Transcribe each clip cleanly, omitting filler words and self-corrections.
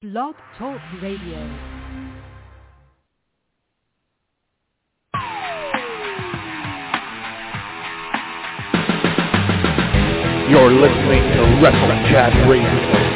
Blog Talk Radio. You're listening to Wrestle Chat Radio.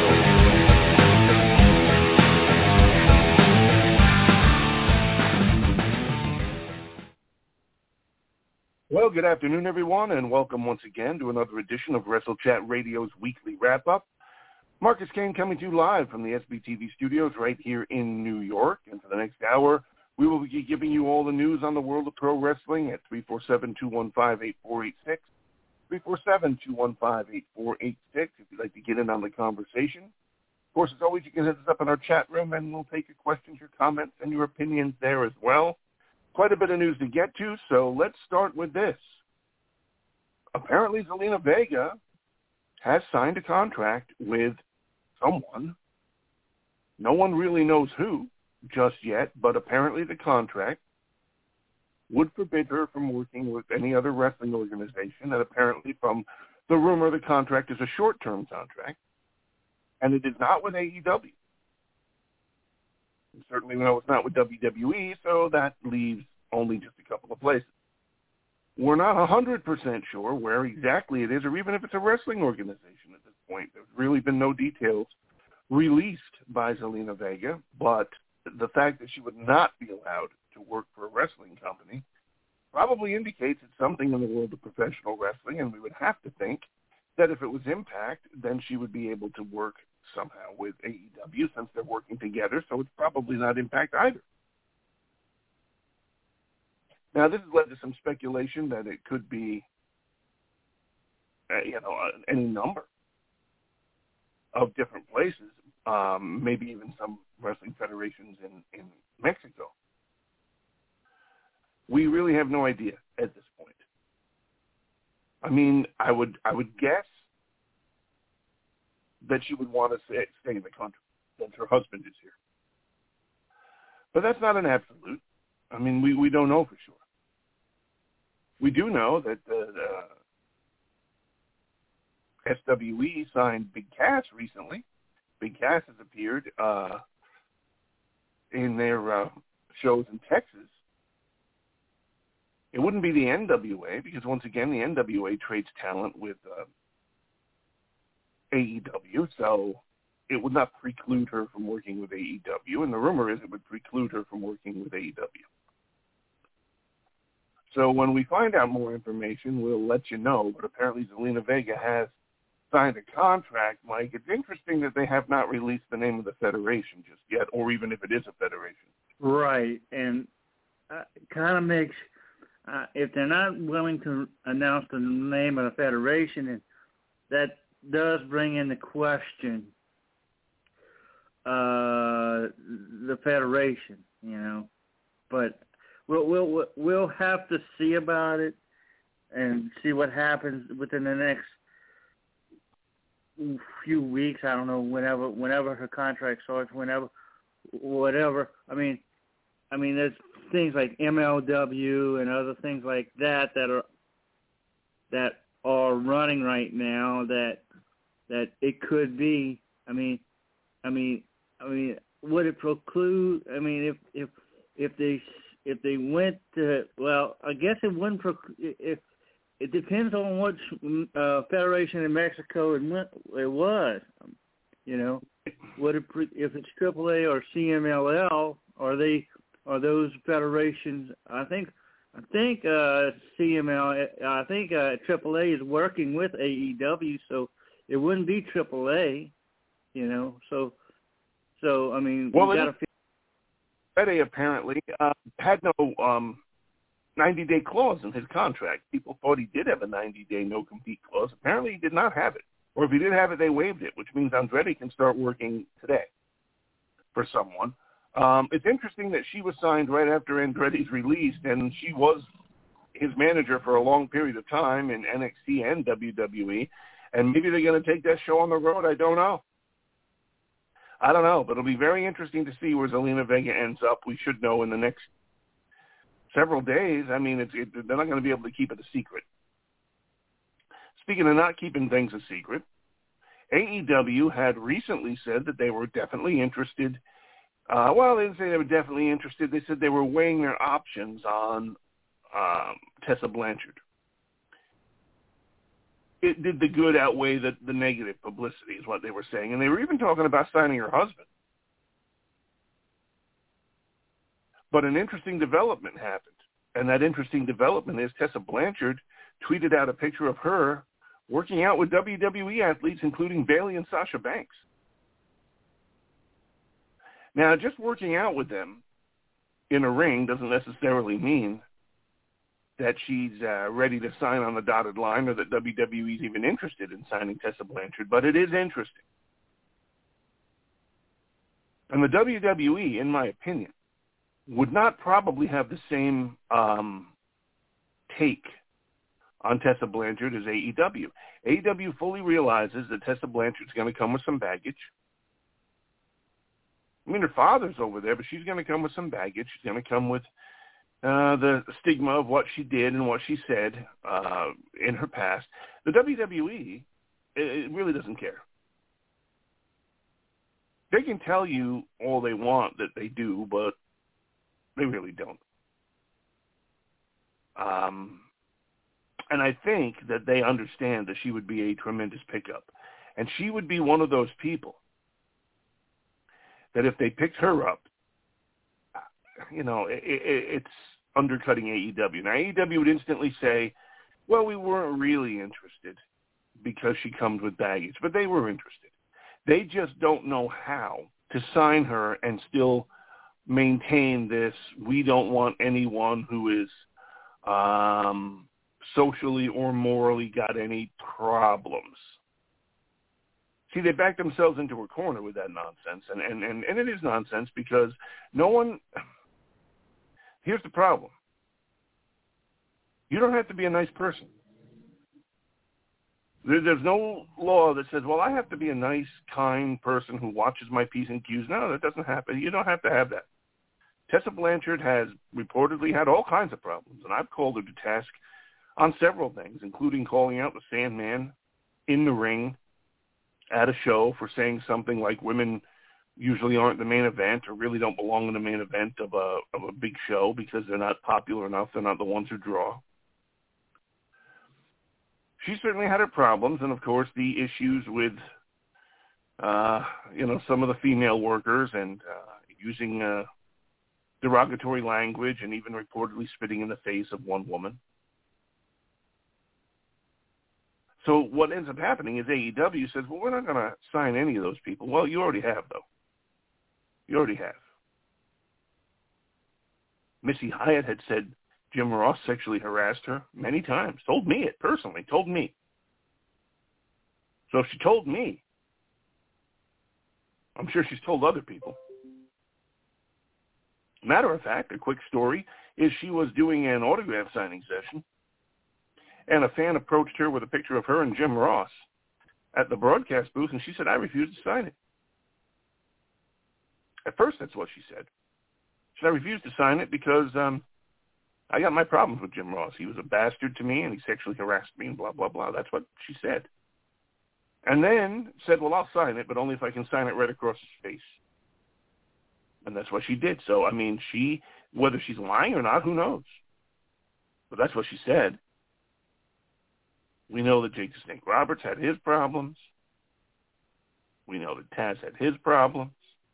Well, good afternoon, everyone, and welcome once again to another edition of Wrestle Chat Radio's weekly wrap-up. Marcus Kane coming to you live from the SBTV studios right here in New York. And for the next hour, we will be giving you all the news on the world of pro wrestling at 347-215-8486. 347-215-8486 if you'd like to get in on the conversation. Of course, as always, you can hit us up in our chat room, and we'll take your questions, your comments, and your opinions there as well. Quite a bit of news to get to, so let's start with this. Apparently, Zelina Vega has signed a contract with someone. No one really knows who just yet, but apparently the contract would forbid her from working with any other wrestling organization, and apparently from the rumor, the contract is a short-term contract, and it is not with AEW. And certainly we know it's not with WWE, so that leaves only just a couple of places. We're not 100% sure where exactly it is, or even if it's a wrestling organization at this point. There's really been no details released by Zelina Vega, but the fact that she would not be allowed to work for a wrestling company probably indicates it's something in the world of professional wrestling, and we would have to think that if it was Impact, then she would be able to work somehow with AEW since they're working together, so it's probably not Impact either. Now, this has led to some speculation that it could be, any number of different places, maybe even some wrestling federations in Mexico. We really have no idea at this point. I mean, I would guess that she would want to stay in the country since her husband is here. But that's not an absolute. I mean, we don't know for sure. We do know that SWE signed Big Cass recently. Big Cass has appeared in their shows in Texas. It wouldn't be the NWA because, once again, the NWA trades talent with AEW, so it would not preclude her from working with AEW, and the rumor is it would preclude her from working with AEW. So when we find out more information, we'll let you know, but apparently Zelina Vega has signed a contract, Mike. It's interesting that they have not released the name of the federation just yet, or even if it is a federation. Right, and kind of makes, if they're not willing to announce the name of the federation, that does bring into question the federation, but we'll have to see about it and see what happens within the next few weeks. I don't know, whenever her contract starts, whatever. I mean, there's things like MLW and other things like that are running right now that it could be. I mean, would it preclude? I mean, if they went to, well, I guess it wouldn't. If it depends on what federation in Mexico it was, Would it, if it's AAA or CMLL, are those federations? I think CML. I think AAA is working with AEW, so it wouldn't be AAA. So I mean, well, we got to. Fede apparently had no 90-day clause in his contract. People thought he did have a 90-day no-compete clause. Apparently he did not have it. Or if he did have it, they waived it, which means Andretti can start working today for someone. It's interesting that she was signed right after Andretti's released, and she was his manager for a long period of time in NXT and WWE. And maybe they're going to take that show on the road. I don't know, but it'll be very interesting to see where Zelina Vega ends up. We should know in the next several days. I mean, they're not going to be able to keep it a secret. Speaking of not keeping things a secret, AEW had recently said that they were definitely interested. Well, they didn't say they were definitely interested. They said they were weighing their options on Tessa Blanchard. Did the good outweigh the negative publicity is what they were saying. And they were even talking about signing her husband. But an interesting development happened. And that interesting development is Tessa Blanchard tweeted out a picture of her working out with WWE athletes, including Bayley and Sasha Banks. Now, just working out with them in a ring doesn't necessarily mean that she's ready to sign on the dotted line or that WWE is even interested in signing Tessa Blanchard, but it is interesting. And the WWE, in my opinion, would not probably have the same take on Tessa Blanchard as AEW. AEW fully realizes that Tessa Blanchard's going to come with some baggage. I mean, her father's over there, but she's going to come with some baggage. She's going to come with the stigma of what she did and what she said in her past. The WWE, it really doesn't care. They can tell you all they want that they do, but they really don't. And I think that they understand that she would be a tremendous pickup. And she would be one of those people that if they picked her up, you know, it's undercutting AEW. Now, AEW would instantly say, well, we weren't really interested because she comes with baggage. But they were interested. They just don't know how to sign her and still maintain this, we don't want anyone who is socially or morally got any problems. See, they backed themselves into a corner with that nonsense, and it is nonsense because no one – here's the problem. You don't have to be a nice person. There's no law that says, well, I have to be a nice, kind person who watches my P's and Q's. No, that doesn't happen. You don't have to have that. Tessa Blanchard has reportedly had all kinds of problems, and I've called her to task on several things, including calling out the Sandman in the ring at a show for saying something like women usually aren't the main event or really don't belong in the main event of a big show because they're not popular enough. They're not the ones who draw. She certainly had her problems, and of course the issues with, some of the female workers and using derogatory language and even reportedly spitting in the face of one woman. So what ends up happening is AEW says, well, we're not going to sign any of those people. Well, you already have, though. You already have. Missy Hyatt had said Jim Ross sexually harassed her many times. Told me it personally. Told me. So if she told me, I'm sure she's told other people. Matter of fact, a quick story is she was doing an autograph signing session, and a fan approached her with a picture of her and Jim Ross at the broadcast booth, and she said, I refuse to sign it. At first, that's what she said. She said, I refused to sign it because I got my problems with Jim Ross. He was a bastard to me, and he sexually harassed me, and blah, blah, blah. That's what she said. And then said, well, I'll sign it, but only if I can sign it right across his face. And that's what she did. So, I mean, whether she's lying or not, who knows? But that's what she said. We know that Jake the Snake Roberts had his problems. We know that Taz had his problems.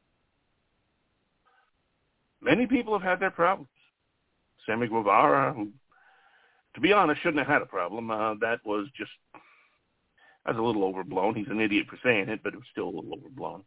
Many people have had their problems. Sammy Guevara, who, to be honest, shouldn't have had a problem. That's a little overblown. He's an idiot for saying it, but it was still a little overblown.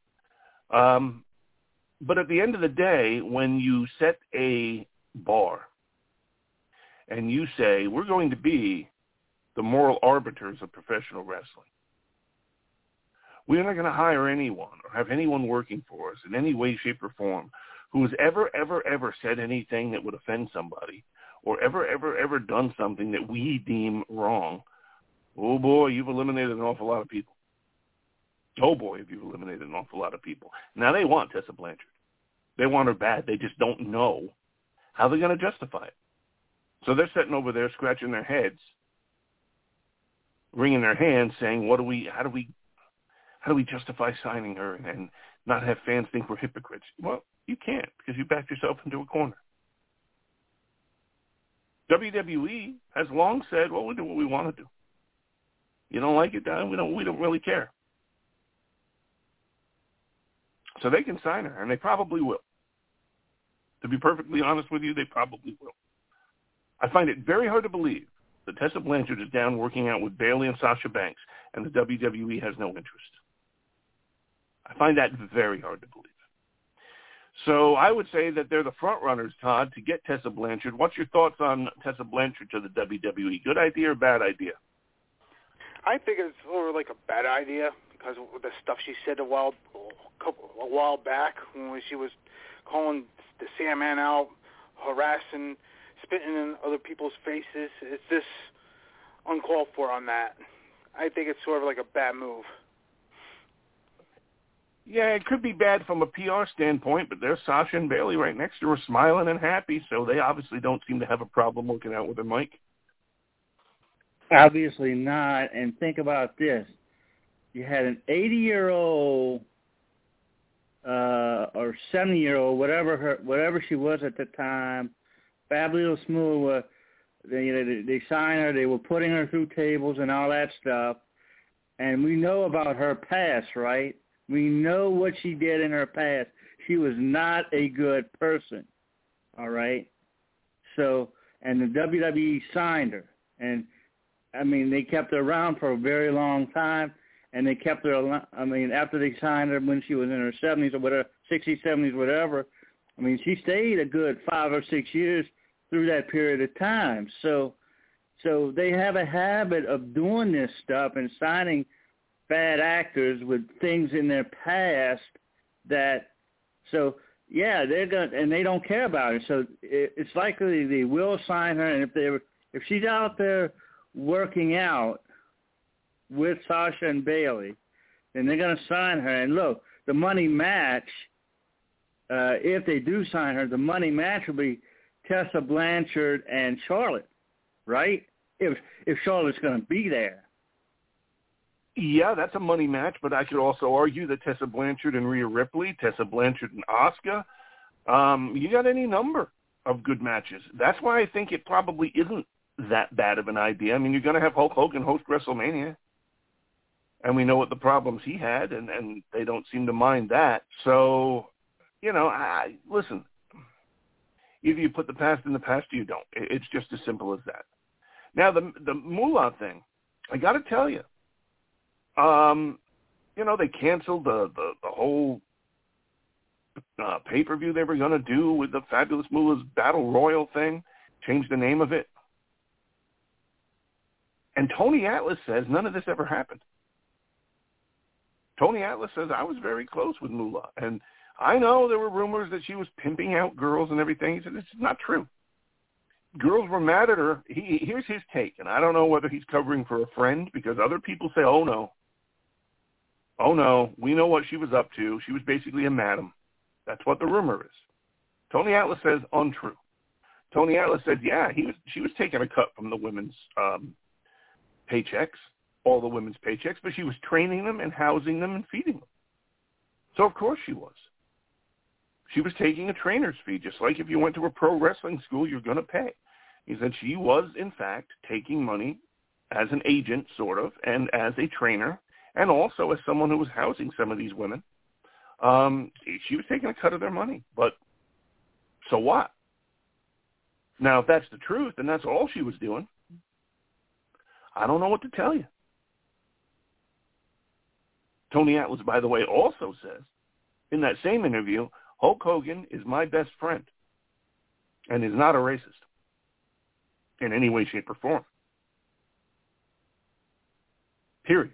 But at the end of the day, when you set a bar and you say, we're going to be the moral arbiters of professional wrestling, we're not going to hire anyone or have anyone working for us in any way, shape, or form who has ever said anything that would offend somebody or ever done something that we deem wrong. Oh, boy, you've eliminated an awful lot of people. Oh, boy, have you eliminated an awful lot of people. Now, they want Tessa Blanchard. They want her bad. They just don't know how they're going to justify it. So they're sitting over there scratching their heads, wringing their hands, saying, how do we How do we justify signing her and not have fans think we're hypocrites? Well, you can't because you backed yourself into a corner. WWE has long said, well, we do what we want to do. You don't like it, Dan? We don't really care. So they can sign her, and they probably will. To be perfectly honest with you, they probably will. I find it very hard to believe that Tessa Blanchard is down working out with Bayley and Sasha Banks, and the WWE has no interest. I find that very hard to believe. So I would say that they're the front runners, Todd, to get Tessa Blanchard. What's your thoughts on Tessa Blanchard to the WWE? Good idea or bad idea? I think it's sort of like a bad idea because of the stuff she said a while back when she was calling the Sandman out, harassing, spitting in other people's faces. It's just uncalled for on that. I think it's sort of like a bad move. Yeah, it could be bad from a PR standpoint, but there's Sasha and Bayley right next to her smiling and happy, so they obviously don't seem to have a problem working out with her, Mike. Obviously not, and think about this. You had an 80-year-old or 70-year-old, whatever she was at the time, Fabulous Moolah. They signed her. They were putting her through tables and all that stuff, and we know about her past, right? We know what she did in her past. She was not a good person, all right? So, and the WWE signed her. And, I mean, they kept her around for a very long time, and they kept her, after they signed her when she was in her 70s or whatever, 60s, 70s, whatever, I mean, she stayed a good 5 or 6 years through that period of time. So they have a habit of doing this stuff and signing bad actors with things in their past that, so yeah, they're going and they don't care about it. So it's likely they will sign her, and if she's out there working out with Sasha and Bayley, then they're going to sign her. And look, the money match, if they do sign her, the money match will be Tessa Blanchard and Charlotte, right? If Charlotte's going to be there. Yeah, that's a money match, but I could also argue that Tessa Blanchard and Rhea Ripley, Tessa Blanchard and Asuka, you got any number of good matches. That's why I think it probably isn't that bad of an idea. I mean, you're going to have Hulk Hogan host WrestleMania, and we know what the problems he had, and they don't seem to mind that. So, listen, either you put the past in the past or you don't. It's just as simple as that. Now, the Moolah thing, I got to tell you, they canceled the whole pay-per-view they were going to do with the Fabulous Moolah's Battle Royal thing, changed the name of it. And Tony Atlas says none of this ever happened. Tony Atlas says, I was very close with Moolah. And I know there were rumors that she was pimping out girls and everything. He said, it's not true. Girls were mad at her. Here's his take, and I don't know whether he's covering for a friend because other people say, oh, no, we know what she was up to. She was basically a madam. That's what the rumor is. Tony Atlas says untrue. Tony Atlas said, yeah, she was taking a cut from the women's paychecks, all the women's paychecks, but she was training them and housing them and feeding them. So, of course, she was. She was taking a trainer's fee, just like if you went to a pro wrestling school, you're going to pay. He said she was, in fact, taking money as an agent, sort of, and as a trainer, and also as someone who was housing some of these women. She was taking a cut of their money, but so what? Now, if that's the truth, and that's all she was doing, I don't know what to tell you. Tony Atlas, by the way, also says in that same interview, Hulk Hogan is my best friend and is not a racist in any way, shape, or form. Period.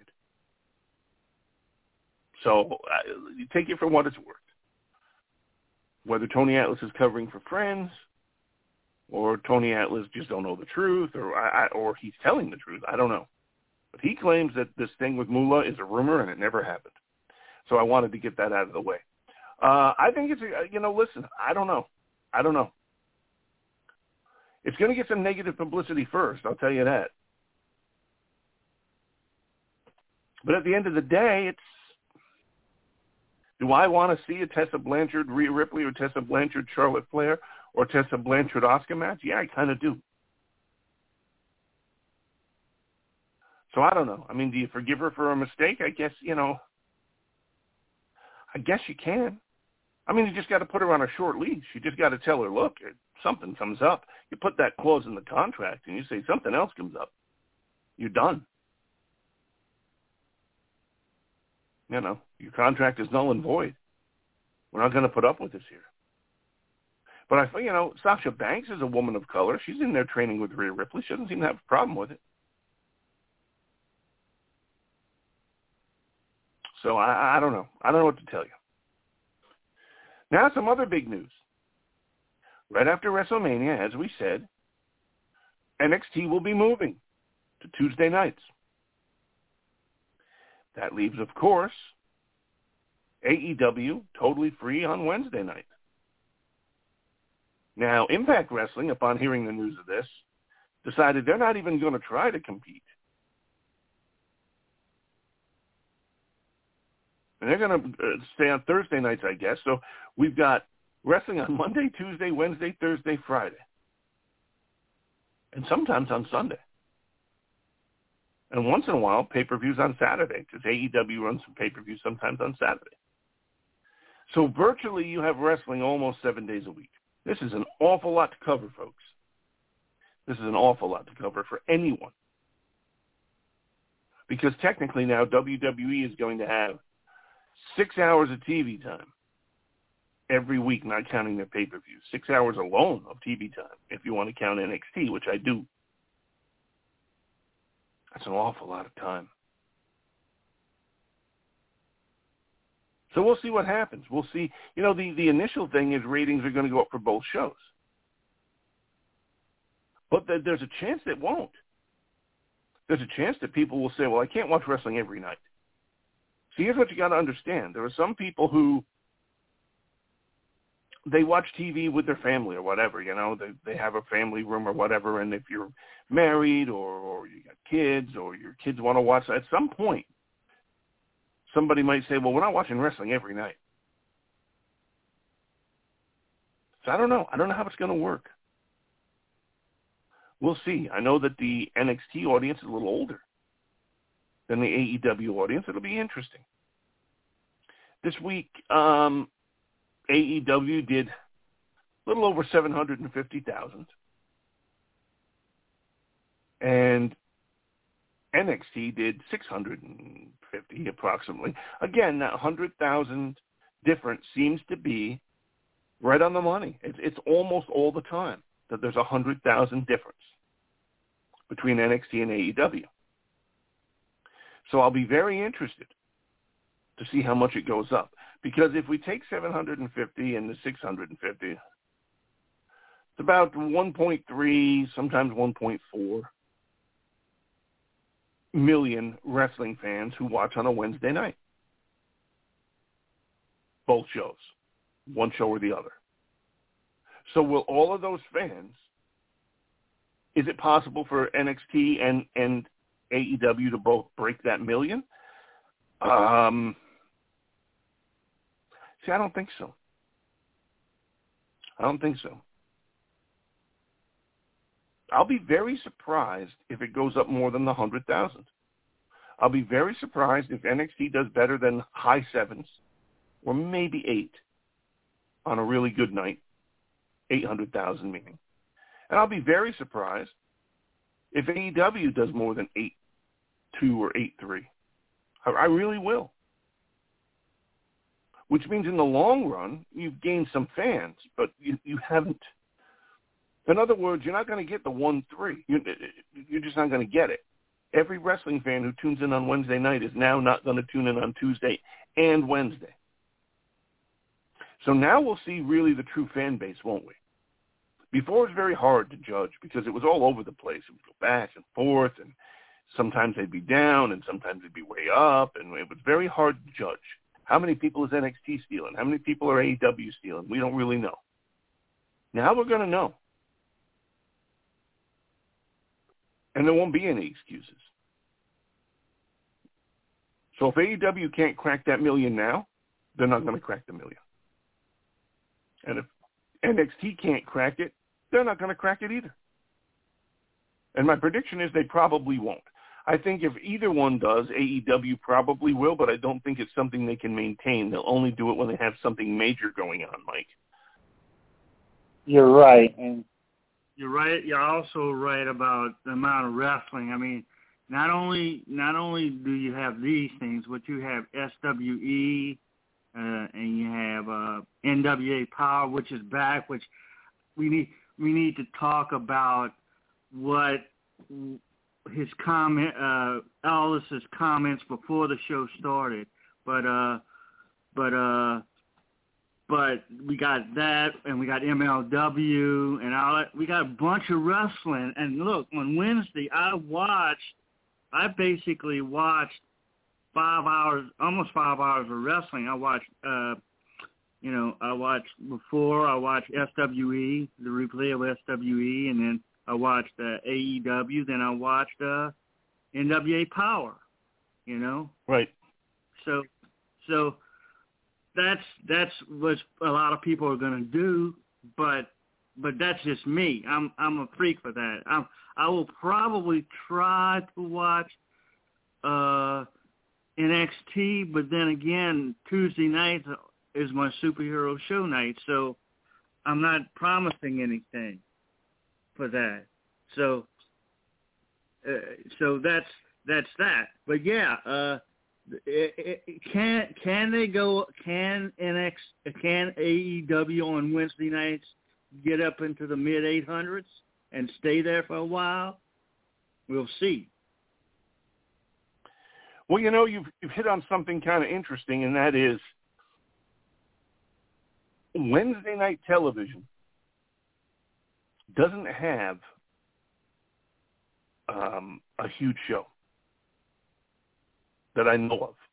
So you take it for what it's worth. Whether Tony Atlas is covering for friends or Tony Atlas just don't know the truth or he's telling the truth, I don't know. But he claims that this thing with Moolah is a rumor and it never happened. So I wanted to get that out of the way. I think it's, listen, I don't know. It's going to get some negative publicity first, I'll tell you that. But at the end of the day, Do I want to see a Tessa Blanchard, Rhea Ripley, or Tessa Blanchard, Charlotte Flair, or Tessa Blanchard, Asuka match? Yeah, I kind of do. So I don't know. I mean, do you forgive her for a mistake? I guess, I guess you can. I mean, you just got to put her on a short leash. You just got to tell her, look, if something comes up, you put that clause in the contract, and you say something else comes up. You're done. Your contract is null and void. We're not going to put up with this here. But Sasha Banks is a woman of color. She's in there training with Rhea Ripley. She doesn't seem to have a problem with it. So I don't know. I don't know what to tell you. Now some other big news. Right after WrestleMania, as we said, NXT will be moving to Tuesday nights. That leaves, of course, AEW totally free on Wednesday night. Now, Impact Wrestling, upon hearing the news of this, decided they're not even going to try to compete. And they're going to stay on Thursday nights, I guess. So we've got wrestling on Monday, Tuesday, Wednesday, Thursday, Friday. And sometimes on Sunday. And once in a while, pay-per-views on Saturday, because AEW runs some pay-per-views sometimes on Saturday. So virtually you have wrestling almost 7 days a week. This is an awful lot to cover, folks. This is an awful lot to cover for anyone. Because technically now WWE is going to have 6 hours of TV time every week, not counting their pay-per-views. 6 hours alone of TV time, if you want to count NXT, which I do. That's an awful lot of time. So we'll see what happens. We'll see. The initial thing is ratings are going to go up for both shows. But there's a chance it won't. There's a chance that people will say, well, I can't watch wrestling every night. See, here's what you got to understand. There are some people who, they watch TV with their family or whatever, they have a family room or whatever, and if you're married or you got kids or your kids want to watch, at some point, somebody might say, well, we're not watching wrestling every night. So I don't know. I don't know how it's going to work. We'll see. I know that the NXT audience is a little older than the AEW audience. It'll be interesting. This week, AEW did a little over 750,000. And NXT did 650 approximately. Again, that 100,000 difference seems to be right on the money. It's almost all the time that there's 100,000 difference between NXT and AEW. So I'll be very interested to see how much it goes up. Because if we take 750 and the 650, it's about 1.3, sometimes 1.4 million wrestling fans who watch on a Wednesday night. Both shows, one show or the other. So will all of those fans, is it possible for NXT and AEW to both break that million? See, I don't think so. I'll be very surprised if it goes up more than the 100,000. I'll be very surprised if NXT does better than high sevens or maybe 8 on a really good night, 800,000 meaning. And I'll be very surprised if AEW does more than 8.2 or 8.3. I really will. Which means in the long run, you've gained some fans, but you haven't. In other words, you're not going to get the 1-3. You're just not going to get it. Every wrestling fan who tunes in on Wednesday night is now not going to tune in on Tuesday and Wednesday. So now we'll see really the true fan base, won't we? Before it was very hard to judge because it was all over the place. It would go back and forth, and sometimes they'd be down, and sometimes they'd be way up, and it was very hard to judge. How many people is NXT stealing? How many people are AEW stealing? We don't really know. Now we're going to know. And there won't be any excuses. So if AEW can't crack that million now, they're not going to crack the million. And if NXT can't crack it, they're not going to crack it either. And my prediction is they probably won't. I think if either one does, AEW probably will, but I don't think it's something they can maintain. They'll only do it when they have something major going on, Mike. You're right, and you're right. You're also right about the amount of wrestling. I mean, not only do you have these things, but you have SWE, and you have NWA Power, which is back. Which we need to talk about what his Ellis's comments before the show started. But we got that, and we got MLW, and all that. We got a bunch of wrestling. And look, on Wednesday, I basically watched 5 hours, almost 5 hours of wrestling. I watched, I watched SWE, the replay of SWE, and then I watched AEW, then I watched NWA Power, Right. So that's what a lot of people are going to do, but that's just me. I'm a freak for that. I will probably try to watch NXT, but then again, Tuesday night is my superhero show night, so I'm not promising anything for that. So that's that. But yeah, can AEW on Wednesday nights get up into the mid 800s and stay there for a while? We'll see. Well, you've hit on something kind of interesting, and that is Wednesday night television doesn't have a huge show that I know of.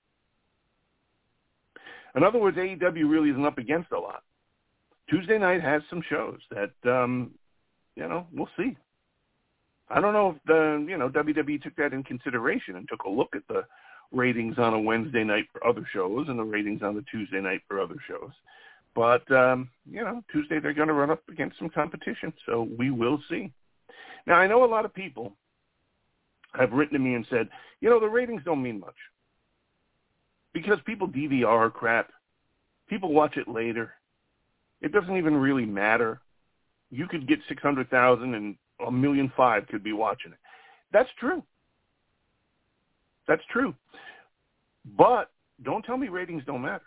In other words, AEW really isn't up against a lot. Tuesday night has some shows that, we'll see. I don't know if WWE took that in consideration and took a look at the ratings on a Wednesday night for other shows and the ratings on the Tuesday night for other shows. But, Tuesday they're going to run up against some competition, so we will see. Now, I know a lot of people have written to me and said, the ratings don't mean much because people DVR crap. People watch it later. It doesn't even really matter. You could get 600,000 and 1.5 million could be watching it. That's true. That's true. But don't tell me ratings don't matter.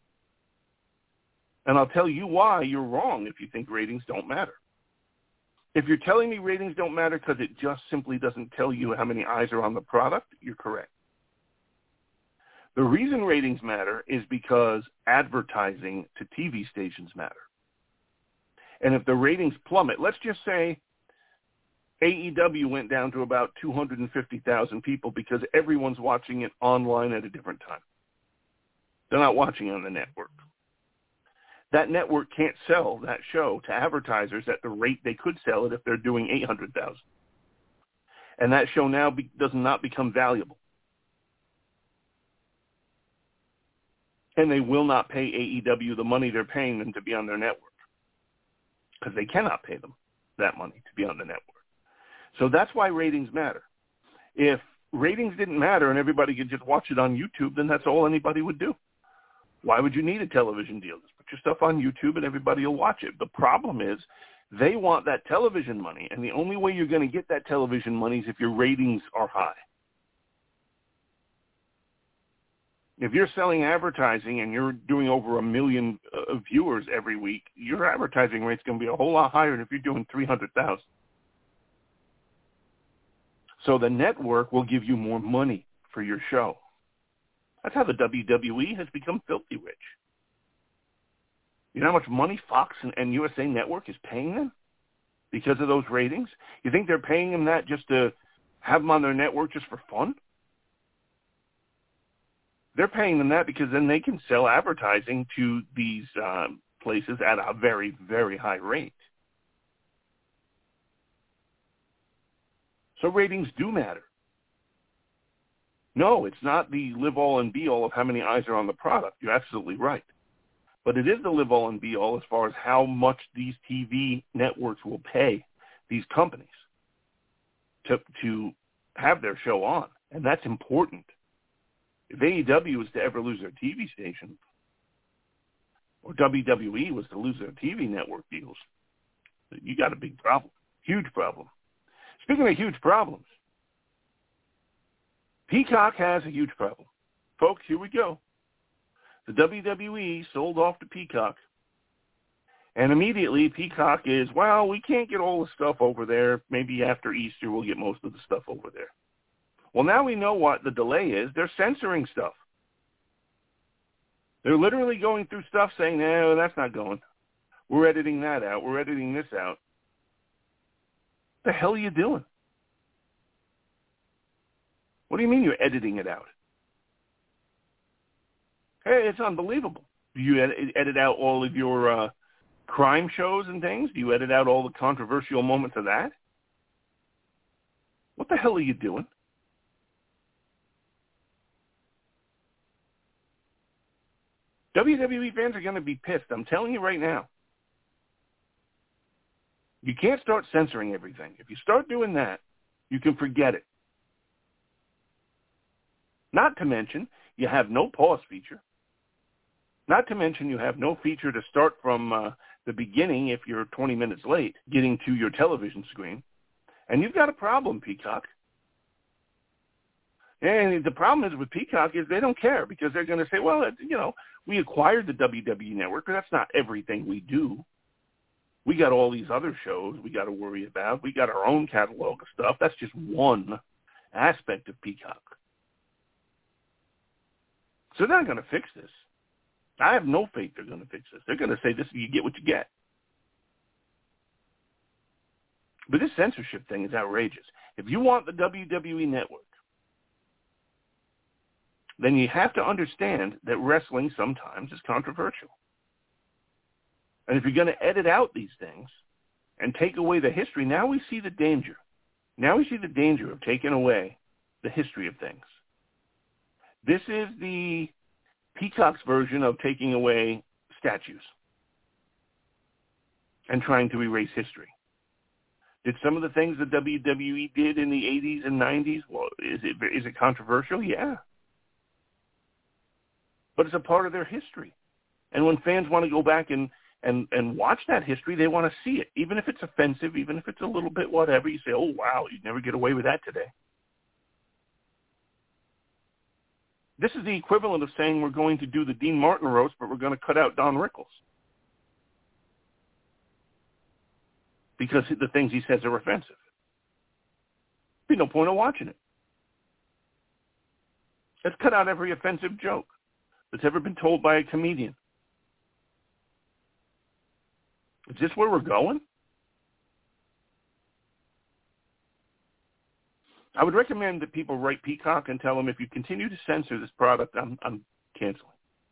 And I'll tell you why you're wrong if you think ratings don't matter. If you're telling me ratings don't matter because it just simply doesn't tell you how many eyes are on the product, you're correct. The reason ratings matter is because advertising to TV stations matter. And if the ratings plummet, let's just say AEW went down to about 250,000 people because everyone's watching it online at a different time. They're not watching it on the network. That network can't sell that show to advertisers at the rate they could sell it if they're doing 800,000. And that show now does not become valuable. And they will not pay AEW the money they're paying them to be on their network because they cannot pay them that money to be on the network. So that's why ratings matter. If ratings didn't matter and everybody could just watch it on YouTube, then that's all anybody would do. Why would you need a television deal? Just put your stuff on YouTube and everybody will watch it. The problem is they want that television money, and the only way you're going to get that television money is if your ratings are high. If you're selling advertising and you're doing over 1 million viewers every week, your advertising rate's going to be a whole lot higher than if you're doing 300,000. So the network will give you more money for your show. That's how the WWE has become filthy rich. You know how much money Fox and USA Network is paying them because of those ratings? You think they're paying them that just to have them on their network just for fun? They're paying them that because then they can sell advertising to these places at a very, very high rate. So ratings do matter. No, it's not the live-all and be-all of how many eyes are on the product. You're absolutely right. But it is the live-all and be-all as far as how much these TV networks will pay these companies to have their show on. And that's important. If AEW is to ever lose their TV station, or WWE was to lose their TV network deals, you got a big problem, huge problem. Speaking of huge problems, Peacock has a huge problem. Folks, here we go. The WWE sold off to Peacock, and immediately Peacock is, well, we can't get all the stuff over there. Maybe after Easter we'll get most of the stuff over there. Well, now we know what the delay is. They're censoring stuff. They're literally going through stuff saying, no, that's not going. We're editing that out. We're editing this out. What the hell are you doing? What do you mean you're editing it out? Hey, it's unbelievable. Do you edit out all of your crime shows and things? Do you edit out all the controversial moments of that? What the hell are you doing? WWE fans are going to be pissed. I'm telling you right now. You can't start censoring everything. If you start doing that, you can forget it. Not to mention, you have no pause feature. Not to mention, you have no feature to start from the beginning if you're 20 minutes late getting to your television screen. And you've got a problem, Peacock. And the problem is with Peacock is they don't care because they're going to say, well, we acquired the WWE Network, but that's not everything we do. We got all these other shows we got to worry about. We got our own catalog of stuff. That's just one aspect of Peacock. So they're not going to fix this. I have no faith they're going to fix this. They're going to say, "This, you get what you get." But this censorship thing is outrageous. If you want the WWE Network, then you have to understand that wrestling sometimes is controversial. And if you're going to edit out these things and take away the history, now we see the danger. Now we see the danger of taking away the history of things. This is the Peacock's version of taking away statues and trying to erase history. Did some of the things the WWE did in the 80s and 90s, well, is it controversial? Yeah. But it's a part of their history. And when fans want to go back and watch that history, they want to see it. Even if it's offensive, even if it's a little bit whatever, you say, oh, wow, you'd never get away with that today. This is the equivalent of saying we're going to do the Dean Martin roast, but we're going to cut out Don Rickles. Because the things he says are offensive. There'd be no point of watching it. Let's cut out every offensive joke that's ever been told by a comedian. Is this where we're going? I would recommend that people write Peacock and tell them, if you continue to censor this product, I'm canceling.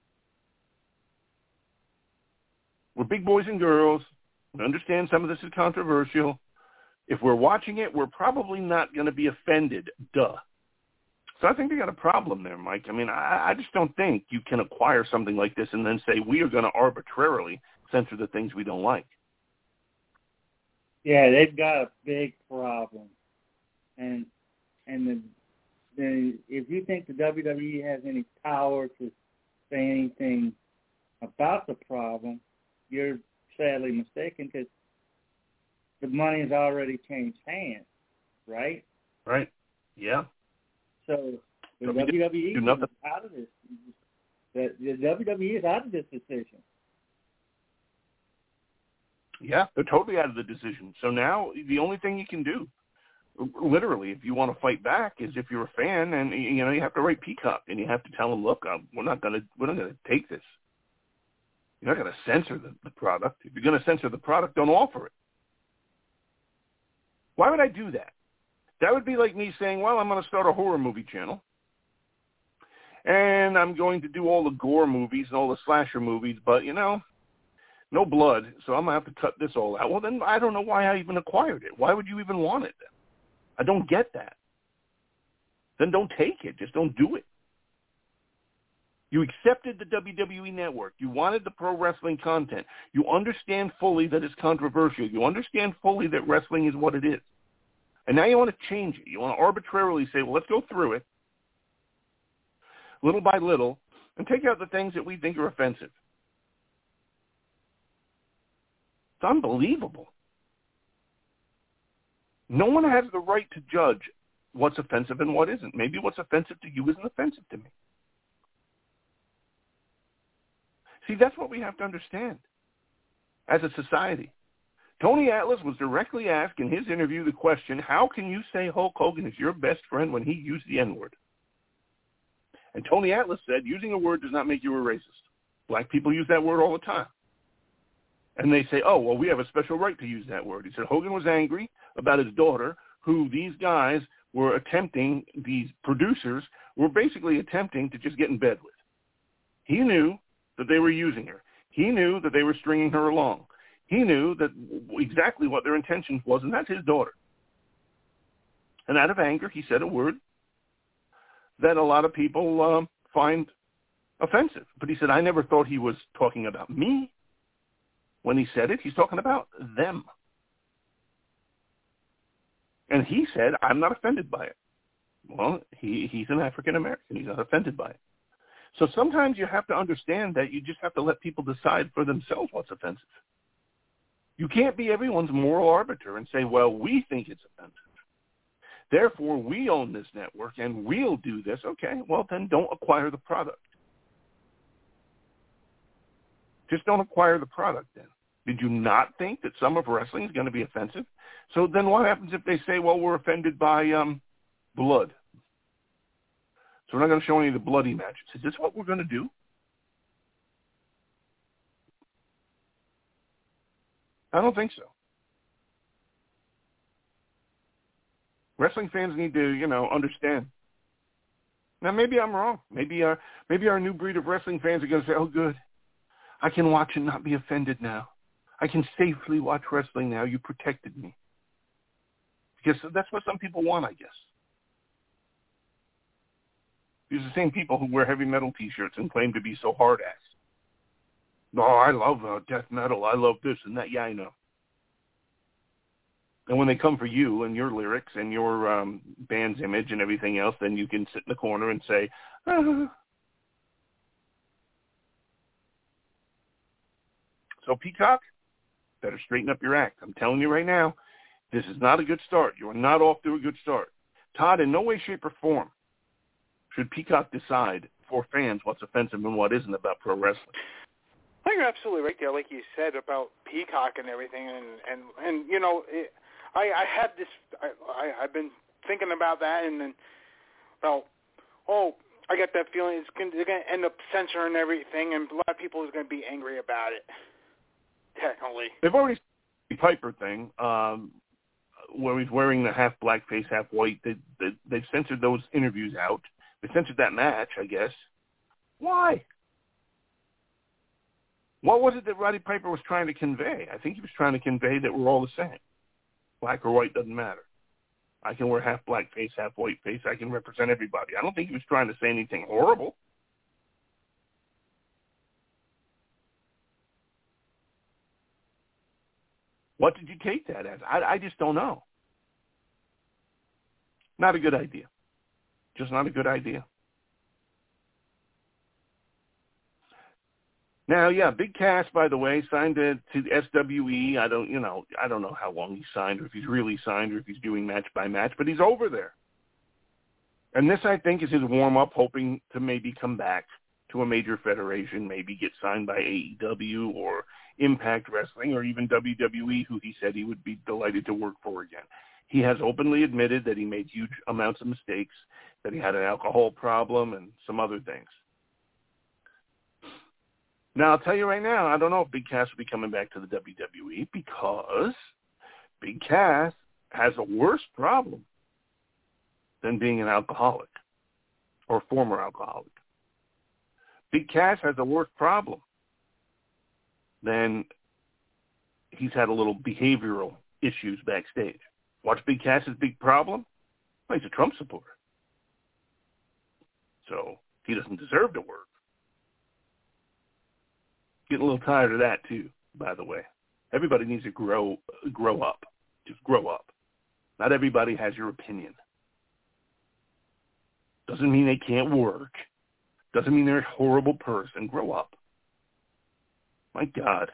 We're big boys and girls. We understand some of this is controversial. If we're watching it, we're probably not going to be offended. Duh. So I think they got a problem there, Mike. I mean, I just don't think you can acquire something like this and then say we are going to arbitrarily censor the things we don't like. Yeah, they've got a big problem. And if you think the WWE has any power to say anything about the problem, you're sadly mistaken, because the money has already changed hands, right? Right. Yeah. So the WWE is out of this. The WWE is out of this decision. Yeah, they're totally out of the decision. So now the only thing you can do, literally, if you want to fight back, is if you're a fan, and you have to write Peacock, and you have to tell them, look, we're not going to take this. You're not going to censor the product. If you're going to censor the product, don't offer it. Why would I do that? That would be like me saying, well, I'm going to start a horror movie channel, and I'm going to do all the gore movies and all the slasher movies, but, no blood, so I'm going to have to cut this all out. Well, then I don't know why I even acquired it. Why would you even want it then? I don't get that. then don't take it. Just don't do it. You accepted the WWE Network. You wanted the pro wrestling content. You understand fully that it's controversial. You understand fully that wrestling is what it is. And now you want to change it. You want to arbitrarily say, well, let's go through it little by little and take out the things that we think are offensive. It's unbelievable. No one has the right to judge what's offensive and what isn't. Maybe what's offensive to you isn't offensive to me. See, that's what we have to understand as a society. Tony Atlas was directly asked in his interview the question, how can you say Hulk Hogan is your best friend when he used the N-word? And Tony Atlas said, using a word does not make you a racist. Black people use that word all the time. And they say, oh, well, we have a special right to use that word. He said Hogan was angry about his daughter, who these guys were attempting, these producers were basically attempting to just get in bed with. He knew that they were using her. He knew that they were stringing her along. He knew that exactly what their intentions was, and that's his daughter. And out of anger, he said a word that a lot of people find offensive. But he said, I never thought he was talking about me. When he said it, he's talking about them. And he said, I'm not offended by it. Well, he's an African American. He's not offended by it. So sometimes you have to understand that you just have to let people decide for themselves what's offensive. You can't be everyone's moral arbiter and say, well, we think it's offensive. Therefore, we own this network and we'll do this. Okay, well, then don't acquire the product. Just don't acquire the product then. Did you not think that some of wrestling is going to be offensive? So then what happens if they say, well, we're offended by blood? So we're not going to show any of the bloody matches. Is this what we're going to do? I don't think so. Wrestling fans need to, understand. Now, maybe I'm wrong. Maybe our new breed of wrestling fans are going to say, oh, good. I can watch and not be offended now. I can safely watch wrestling now. You protected me. Because that's what some people want, I guess. These are the same people who wear heavy metal T-shirts and claim to be so hard-ass. No, I love death metal. I love this and that. Yeah, I know. And when they come for you and your lyrics and your band's image and everything else, then you can sit in the corner and say, ah. So Peacock, better straighten up your act. I'm telling you right now, this is not a good start. You are not off to a good start. Todd, in no way, shape, or form should Peacock decide for fans what's offensive and what isn't about pro wrestling. I think you're absolutely right there, like you said, about Peacock and everything. I had this, I've been thinking about that, and then, I got that feeling they're going to end up censoring everything, and a lot of people are going to be angry about it, technically. They've already the Piper thing, where he's wearing the half black face, half white. They've censored those interviews out. They censored that match, I guess. Why? What was it that Roddy Piper was trying to convey? I think he was trying to convey that we're all the same. Black or white doesn't matter. I can wear half black face, half white face. I can represent everybody. I don't think he was trying to say anything horrible. What did you take that as? I just don't know. Not a good idea. Just not a good idea. Now, yeah, Big Cass, by the way, signed to SWE. I don't know how long he's signed, or if he's really signed, or if he's doing match by match, but he's over there. And this, I think, is his warm-up, hoping to maybe come back to a major federation, maybe get signed by AEW or Impact Wrestling, or even WWE, who he said he would be delighted to work for again. He has openly admitted that he made huge amounts of mistakes, that he had an alcohol problem and some other things. Now, I'll tell you right now, I don't know if Big Cass will be coming back to the WWE, because Big Cass has a worse problem than being an alcoholic or former alcoholic. Big Cass has a worse problem than he's had a little behavioral issues backstage. What's Big Cass's big problem? Well, he's a Trump supporter. So he doesn't deserve to work. Getting a little tired of that too, by the way. Everybody needs to grow up. Just grow up. Not everybody has your opinion. Doesn't mean they can't work. Doesn't mean they're a horrible person. Grow up. My God.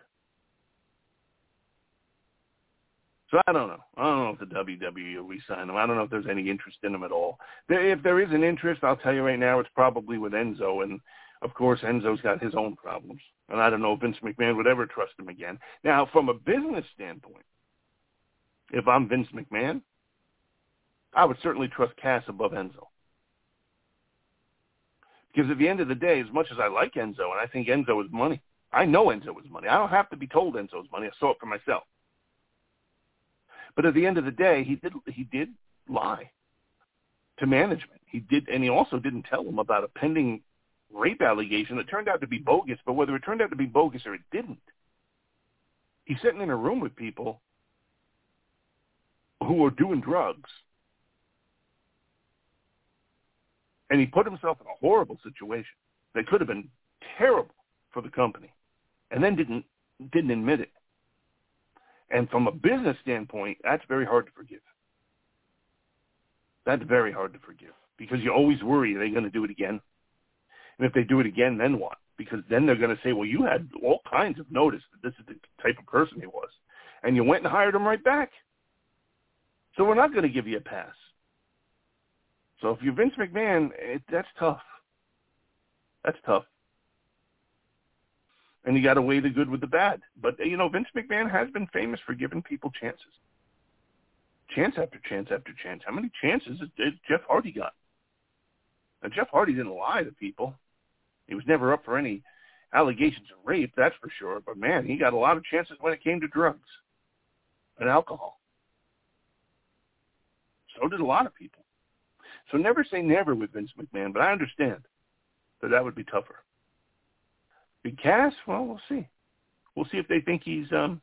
So I don't know. I don't know if the WWE will re-sign him. I don't know if there's any interest in him at all. If there is an interest, I'll tell you right now, it's probably with Enzo. And, of course, Enzo's got his own problems. And I don't know if Vince McMahon would ever trust him again. Now, from a business standpoint, if I'm Vince McMahon, I would certainly trust Cass above Enzo. Because at the end of the day, as much as I like Enzo, and I think Enzo is money, I know Enzo is money. I don't have to be told Enzo's money. I saw it for myself. But at the end of the day, he did lie to management. He did, and he also didn't tell them about a pending rape allegation that turned out to be bogus. But whether it turned out to be bogus or it didn't, he's sitting in a room with people who are doing drugs, and he put himself in a horrible situation that could have been terrible for the company, and then didn't admit it. And from a business standpoint, that's very hard to forgive. That's very hard to forgive because you always worry, are they going to do it again? And if they do it again, then what? Because then they're going to say, well, you had all kinds of notice that this is the type of person he was, and you went and hired him right back. So we're not going to give you a pass. So if you're Vince McMahon, that's tough. That's tough. And you got to weigh the good with the bad. But, you know, Vince McMahon has been famous for giving people chances. Chance after chance after chance. How many chances did Jeff Hardy got? Now, Jeff Hardy didn't lie to people. He was never up for any allegations of rape, that's for sure. But, man, he got a lot of chances when it came to drugs and alcohol. So did a lot of people. So never say never with Vince McMahon, but I understand that would be tougher. Big Cass, well, we'll see. We'll see if they think he's, a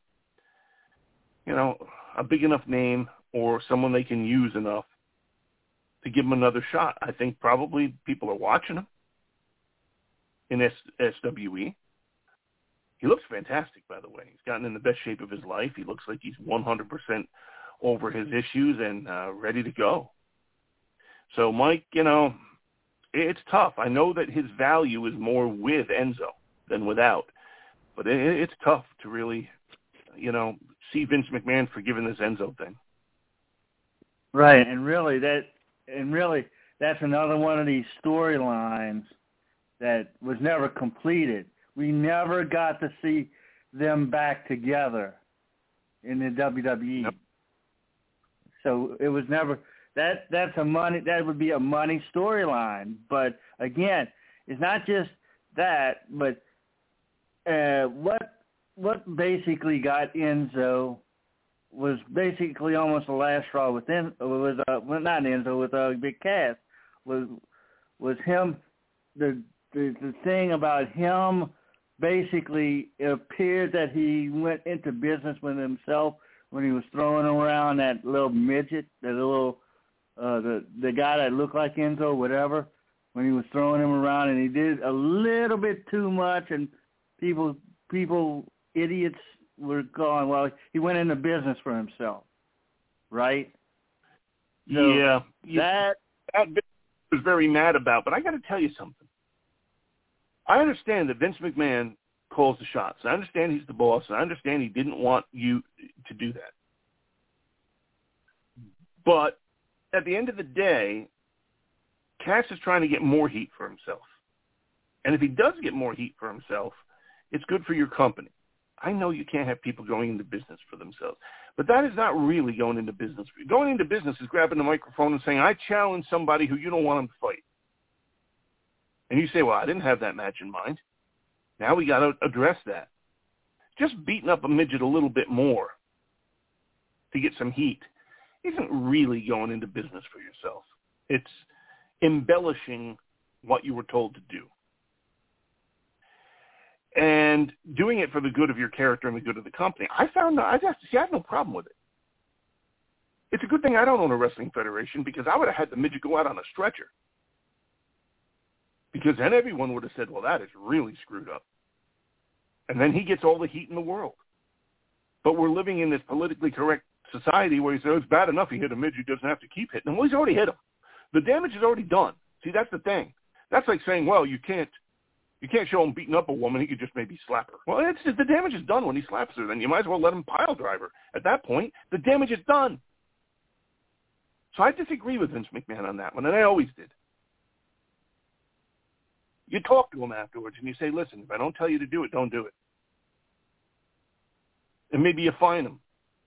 big enough name or someone they can use enough to give him another shot. I think probably people are watching him in SWE. He looks fantastic, by the way. He's gotten in the best shape of his life. He looks like he's 100% over his issues and ready to go. So, Mike, it's tough. I know that his value is more with Enzo than without. But it's tough to really, see Vince McMahon forgiving this Enzo thing. Right, and really that's another one of these storylines that was never completed. We never got to see them back together in the WWE. Nope. So it was never that would be a money storyline. But again, it's not just that, but what basically got Enzo was basically almost the last straw with Big Cass was him. The thing about him, basically it appeared that he went into business with himself when he was throwing around that little midget, that little the guy that looked like Enzo, whatever, when he was throwing him around, and he did a little bit too much, and people, idiots were going, well, he went into business for himself, right? So yeah. That was very mad about, but I got to tell you something. I understand that Vince McMahon calls the shots. I understand he's the boss, and I understand he didn't want you to do that. But at the end of the day, Cass is trying to get more heat for himself. And if he does get more heat for himself, it's good for your company. I know you can't have people going into business for themselves, but that is not really going into business. Going into business is grabbing the microphone and saying, I challenge somebody who you don't want him to fight. And you say, well, I didn't have that match in mind. Now we got to address that. Just beating up a midget a little bit more to get some heat isn't really going into business for yourself. It's embellishing what you were told to do. And doing it for the good of your character and the good of the company. I had no problem with it. It's a good thing I don't own a wrestling federation, because I would have had the midget go out on a stretcher. Because then everyone would have said, well, that is really screwed up. And then he gets all the heat in the world. But we're living in this politically correct society where he says, it's bad enough he hit a midget, he doesn't have to keep hitting him. Well, he's already hit him. The damage is already done. See, that's the thing. That's like saying, well, you can't show him beating up a woman, he could just maybe slap her. Well, it's just, the damage is done when he slaps her. Then you might as well let him pile drive her. At that point, the damage is done. So I disagree with Vince McMahon on that one, and I always did. You talk to him afterwards, and you say, listen, if I don't tell you to do it, don't do it. And maybe you fine him.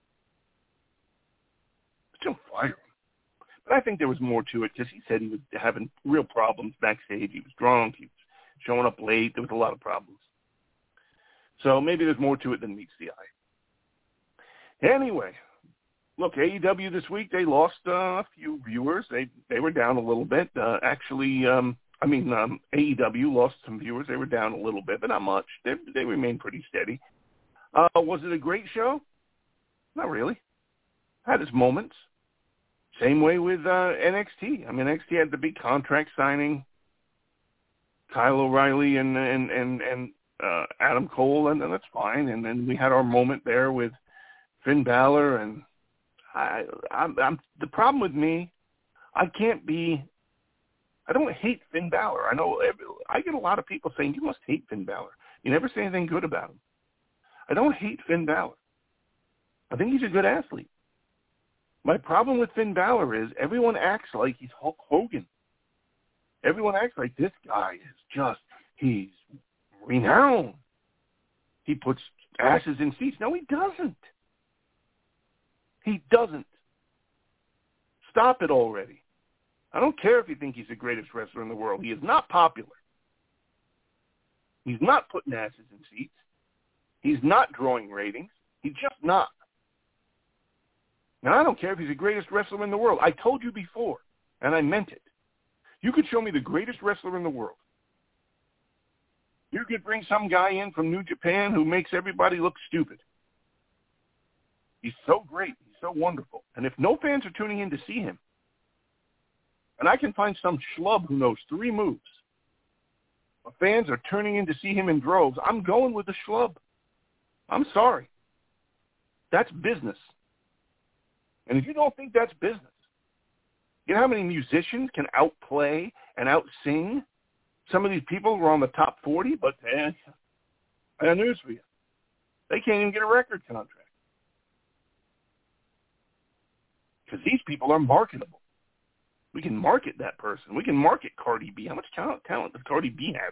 But don't fire him. But I think there was more to it because he said he was having real problems backstage. He was drunk. He was showing up late. There was a lot of problems. So maybe there's more to it than meets the eye. Anyway, look, AEW this week, they lost a few viewers. They were down a little bit. AEW lost some viewers. They were down a little bit, but not much. They remained pretty steady. Was it a great show? Not really. Had its moments. Same way with NXT. I mean, NXT had the big contract signing, Kyle O'Reilly and Adam Cole, and that's fine. And then we had our moment there with Finn Balor, and I'm the problem with me, I don't hate Finn Balor. I know I get a lot of people saying, you must hate Finn Balor. You never say anything good about him. I don't hate Finn Balor. I think he's a good athlete. My problem with Finn Balor is everyone acts like he's Hulk Hogan. Everyone acts like this guy is he's renowned. He puts asses in seats. No, he doesn't. He doesn't. Stop it already. I don't care if you think he's the greatest wrestler in the world. He is not popular. He's not putting asses in seats. He's not drawing ratings. He's just not. Now, I don't care if he's the greatest wrestler in the world. I told you before, and I meant it. You could show me the greatest wrestler in the world. You could bring some guy in from New Japan who makes everybody look stupid. He's so great. He's so wonderful. And if no fans are tuning in to see him, and I can find some schlub who knows 3 moves, if fans are turning in to see him in droves, I'm going with the schlub. I'm sorry. That's business. And if you don't think that's business, you know how many musicians can outplay and outsing some of these people who are on the top 40? But I got news for you. They can't even get a record contract. Because these people are marketable. We can market that person. We can market Cardi B. How much talent does Cardi B have?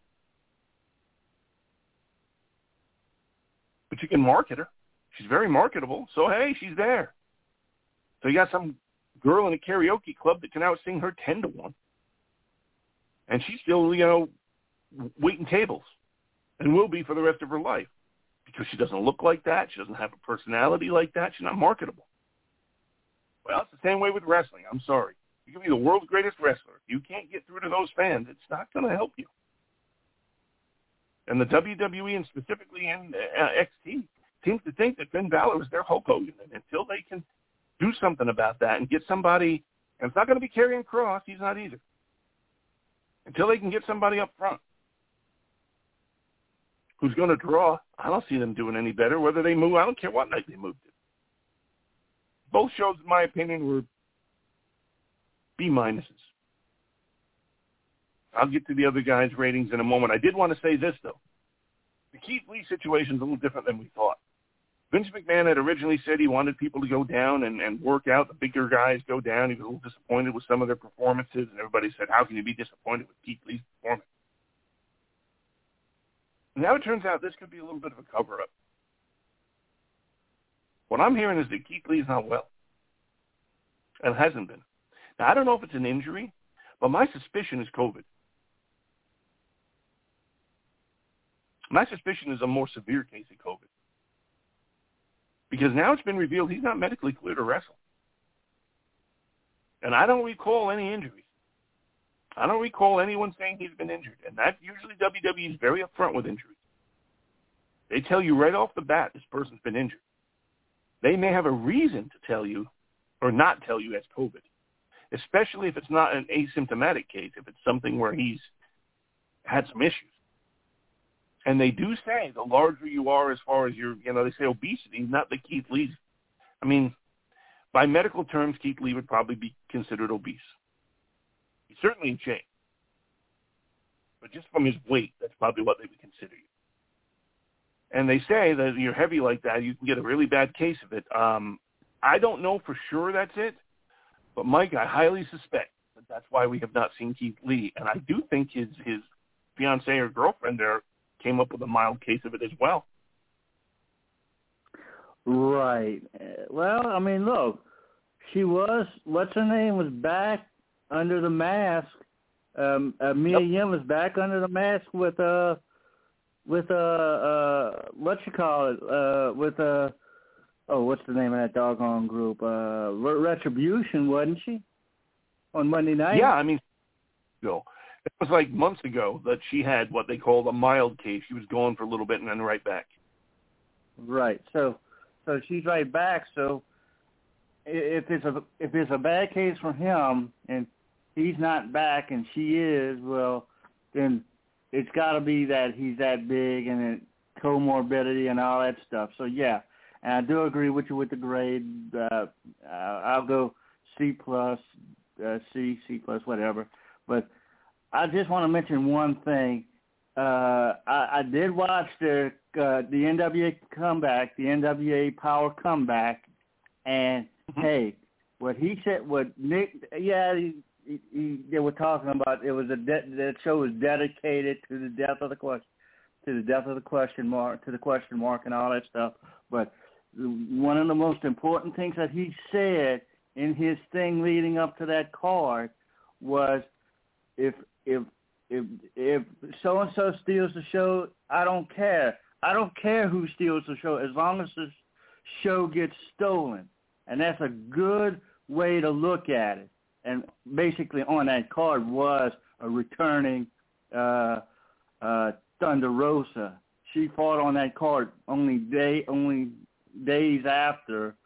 But you can market her. She's very marketable. So, hey, she's there. So you got some girl in a karaoke club that can outsing her 10-1. And she's still, waiting tables and will be for the rest of her life because she doesn't look like that. She doesn't have a personality like that. She's not marketable. Well, it's the same way with wrestling. I'm sorry. You can be the world's greatest wrestler. If you can't get through to those fans, it's not going to help you. And the WWE and specifically NXT seems to think that Finn Balor is their Hulk Hogan. And until they can do something about that and get somebody, and it's not going to be Karrion Kross, he's not either. Until they can get somebody up front who's going to draw, I don't see them doing any better. Whether they move, I don't care what night they moved it. Both shows, in my opinion, were B-minuses. I'll get to the other guys' ratings in a moment. I did want to say this, though. The Keith Lee situation is a little different than we thought. Vince McMahon had originally said he wanted people to go down and work out. The bigger guys go down. He was a little disappointed with some of their performances, and everybody said, how can you be disappointed with Keith Lee's performance? And now it turns out this could be a little bit of a cover-up. What I'm hearing is that Keith Lee's not well, and hasn't been. Now, I don't know if it's an injury, but my suspicion is COVID. My suspicion is a more severe case of COVID. Because now it's been revealed he's not medically cleared to wrestle. And I don't recall any injuries. I don't recall anyone saying he's been injured. And that's usually WWE is very upfront with injuries. They tell you right off the bat this person's been injured. They may have a reason to tell you or not tell you that's COVID, especially if it's not an asymptomatic case, if it's something where he's had some issues. And they do say the larger you are as far as your, they say obesity, not the Keith Lee. I mean, by medical terms, Keith Lee would probably be considered obese. He's certainly in shape. But just from his weight, that's probably what they would consider you. And they say that if you're heavy like that, you can get a really bad case of it. I don't know for sure that's it, but Mike, I highly suspect that that's why we have not seen Keith Lee. And I do think his fiancée or girlfriend there came up with a mild case of it as well. Right. Well, I mean, look, what's her name was back under the mask. Mia Yim was back under the mask with what you call it, what's the name of that doggone group? Retribution, wasn't she? On Monday night? Yeah, I mean, it was like months ago that she had what they called a mild case. She was gone for a little bit and then right back. Right. So she's right back. So if it's a bad case for him and he's not back and she is, well, then it's got to be that he's that big and comorbidity and all that stuff. So yeah, and I do agree with you with the grade. I'll go C+, C+, whatever. But I just want to mention one thing. I did watch the NWA comeback, the NWA Power comeback, and hey, what he said, what Nick, they were talking about. It was that show was dedicated to the death of the question mark, and all that stuff. But one of the most important things that he said in his thing leading up to that card was, if so and so steals the show, I don't care. I don't care who steals the show as long as the show gets stolen, and that's a good way to look at it. And basically on that card was a returning Thunder Rosa. She fought on that card only days after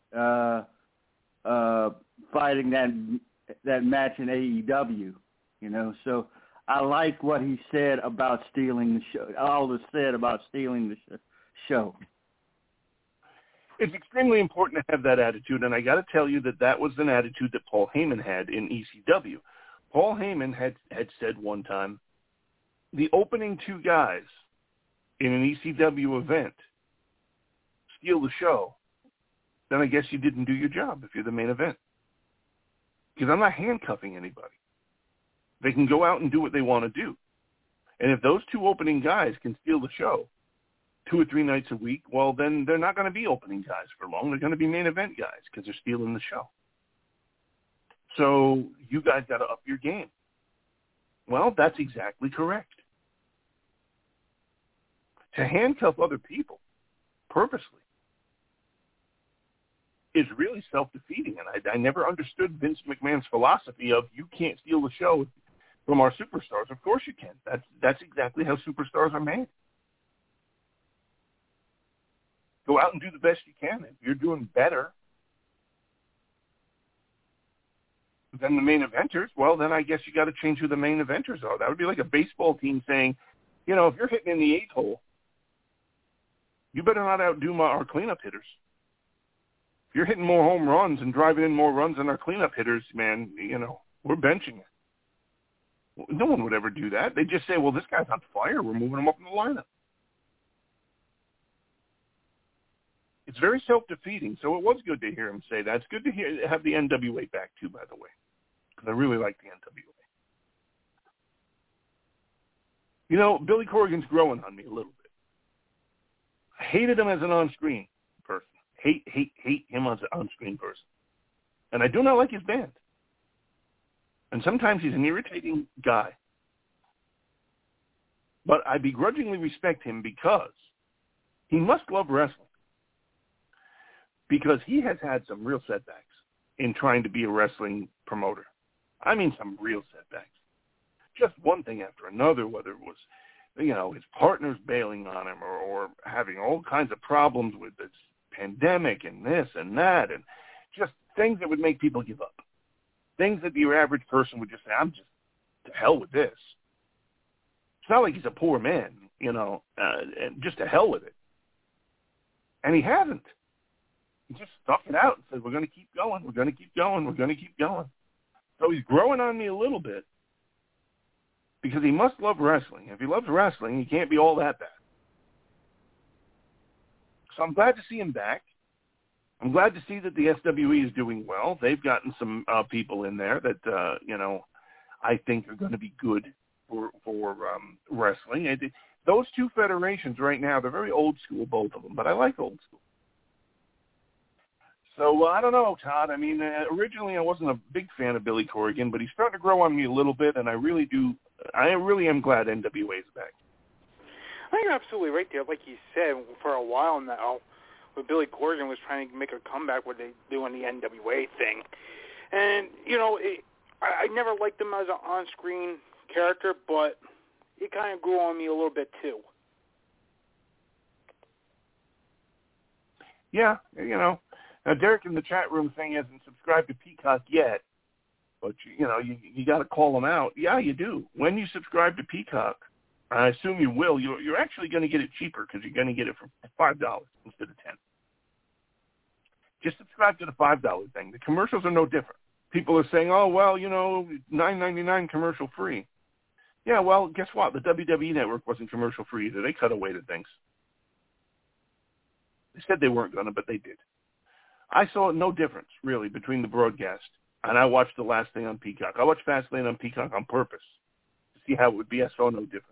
fighting that match in AEW. So I like what he said about stealing the show. Aldous said about stealing the show. It's extremely important to have that attitude, and I got to tell you that was an attitude that Paul Heyman had in ECW. Paul Heyman had said one time, the opening two guys in an ECW event steal the show, then I guess you didn't do your job if you're the main event. Because I'm not handcuffing anybody. They can go out and do what they want to do. And if those two opening guys can steal the show 2 or 3 nights a week, well, then they're not going to be opening guys for long. They're going to be main event guys because they're stealing the show. So you guys got to up your game. Well, that's exactly correct. To handcuff other people purposely is really self-defeating, and I never understood Vince McMahon's philosophy of you can't steal the show from our superstars. Of course you can. That's exactly how superstars are made. Go out and do the best you can. If you're doing better than the main eventers, well, then I guess you got to change who the main eventers are. That would be like a baseball team saying, if you're hitting in the 8 hole, you better not outdo our cleanup hitters. If you're hitting more home runs and driving in more runs than our cleanup hitters, man, we're benching you. No one would ever do that. They just say, well, this guy's on fire. We're moving him up in the lineup. It's very self-defeating, so it was good to hear him say that. It's good to have the NWA back, too, by the way, because I really like the NWA. Billy Corgan's growing on me a little bit. I hated him as an on-screen person. Hate him as an on-screen person. And I do not like his band. And sometimes he's an irritating guy. But I begrudgingly respect him because he must love wrestling. Because he has had some real setbacks in trying to be a wrestling promoter. I mean, some real setbacks. Just one thing after another, whether it was, his partners bailing on him or having all kinds of problems with this pandemic and this and that, and just things that would make people give up. Things that your average person would just say, I'm just to hell with this. It's not like he's a poor man, and just to hell with it. And he hasn't. He just stuck it out and said, we're going to keep going, we're going to keep going, we're going to keep going. So he's growing on me a little bit because he must love wrestling. If he loves wrestling, he can't be all that bad. So I'm glad to see him back. I'm glad to see that the SWE is doing well. They've gotten some people in there that, I think are going to be good for wrestling. Those two federations right now, they're very old school, both of them, but I like old school. So I don't know, Todd. I mean, originally I wasn't a big fan of Billy Corgan, but he's starting to grow on me a little bit, and I really am glad NWA is back. I think you're absolutely right there. Like you said, for a while now, when Billy Corgan was trying to make a comeback, what they do on the NWA thing. And, I never liked him as an on-screen character, but it kind of grew on me a little bit too. Yeah, now Derek in the chat room saying he hasn't subscribed to Peacock yet, but you got to call him out. Yeah, you do. When you subscribe to Peacock, I assume you will. You're actually going to get it cheaper because you're going to get it for $5 instead of $10. Just subscribe to the $5 thing. The commercials are no different. People are saying, oh, well, $9.99 commercial free. Yeah, well, guess what? The WWE Network wasn't commercial free either. They cut away to things. They said they weren't going to, but they did. I saw no difference, really, between the broadcast, and I watched the last thing on Peacock. I watched Fastlane on Peacock on purpose to see how it would be. I saw no difference.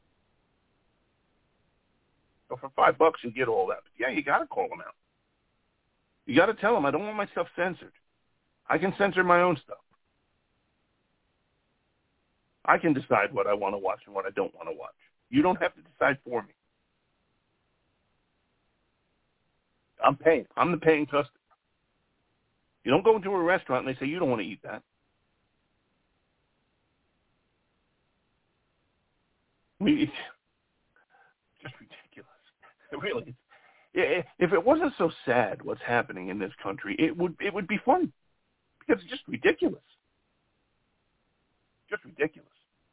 So for $5, you get all that. But yeah, you got to call them out. You got to tell them, I don't want my stuff censored. I can censor my own stuff. I can decide what I want to watch and what I don't want to watch. You don't have to decide for me. I'm paying. I'm the paying customer. You don't go into a restaurant and they say, you don't want to eat that. It's just ridiculous. It really is. If it wasn't so sad what's happening in this country, it would be fun. Because it's just ridiculous. Just ridiculous.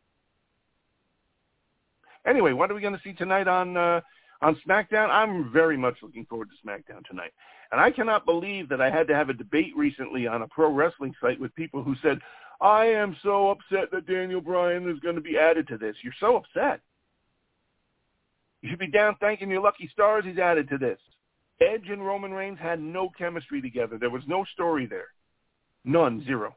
Anyway, what are we going to see tonight on SmackDown? I'm very much looking forward to SmackDown tonight. And I cannot believe that I had to have a debate recently on a pro wrestling site with people who said, I am so upset that Daniel Bryan is going to be added to this. You're so upset. You should be down thanking your lucky stars he's added to this. Edge and Roman Reigns had no chemistry together. There was no story there. None, zero.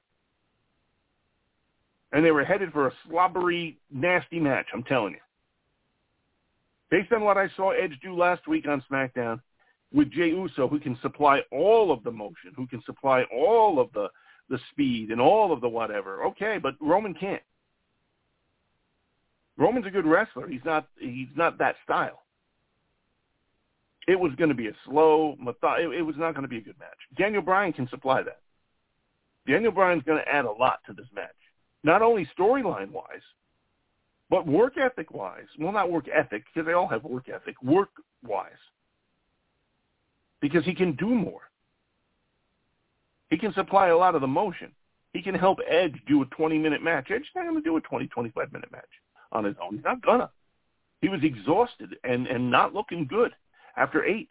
And they were headed for a slobbery, nasty match, I'm telling you. Based on what I saw Edge do last week on SmackDown with Jey Uso, who can supply all of the motion, who can supply all of the speed and all of the whatever. Okay, but Roman can't. Roman's a good wrestler. He's not that style. It was going to be a slow, it was not going to be a good match. Daniel Bryan can supply that. Daniel Bryan's going to add a lot to this match. Not only storyline-wise, but work ethic-wise. Well, not work ethic, because they all have work ethic. Work-wise. Because he can do more. He can supply a lot of the motion. He can help Edge do a 20-minute match. Edge's not going to do a 20, 25-minute match on his own. He's not going to. He was exhausted and not looking good after 8.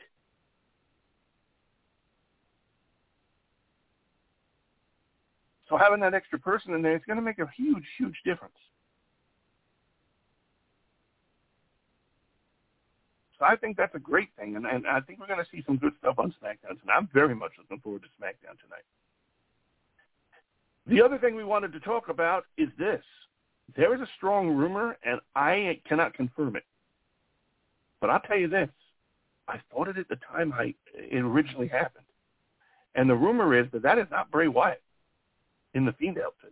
So having that extra person in there is going to make a huge, huge difference. So I think that's a great thing, and I think we're going to see some good stuff on SmackDown tonight. I'm very much looking forward to SmackDown tonight. The other thing we wanted to talk about is this. There is a strong rumor, and I cannot confirm it. But I'll tell you this. I thought it at the time it originally happened. And the rumor is that is not Bray Wyatt in the Fiend outfit.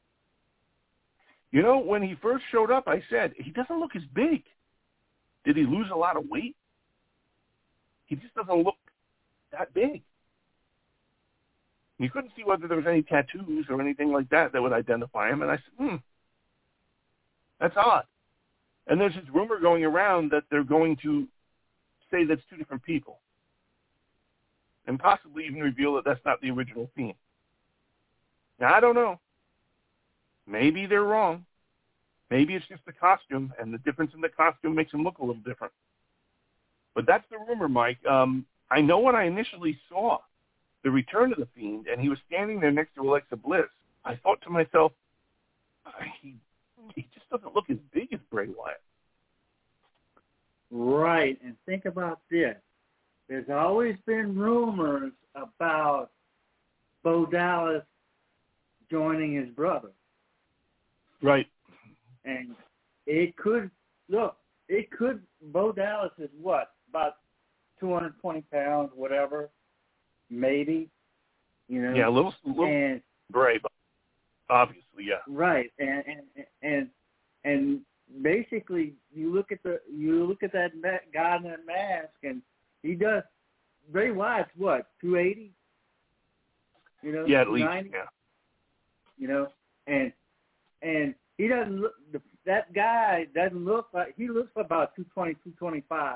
You know, when he first showed up, I said, he doesn't look as big. Did he lose a lot of weight? He just doesn't look that big. You couldn't see whether there was any tattoos or anything like that would identify him. And I said, that's odd. And there's this rumor going around that they're going to say that's 2 different people. And possibly even reveal that that's not the original Fiend. Now, I don't know. Maybe they're wrong. Maybe it's just the costume, and the difference in the costume makes him look a little different. But that's the rumor, Mike. I know when I initially saw the return of The Fiend, and he was standing there next to Alexa Bliss, I thought to myself, he just doesn't look as big as Bray Wyatt. Right, and think about this. There's always been rumors about Bo Dallas joining his brother. Right. And it could, Bo Dallas is what, about 220 pounds, whatever, maybe, you know. Yeah, a little and, Bray, but obviously, yeah. Right, and basically, you look at that guy in that mask, and he does. Bray Wyatt's what, 280? You know, yeah, at least, 290? yeah. You know, and he doesn't look. That guy doesn't look like, he looks about 220, 225.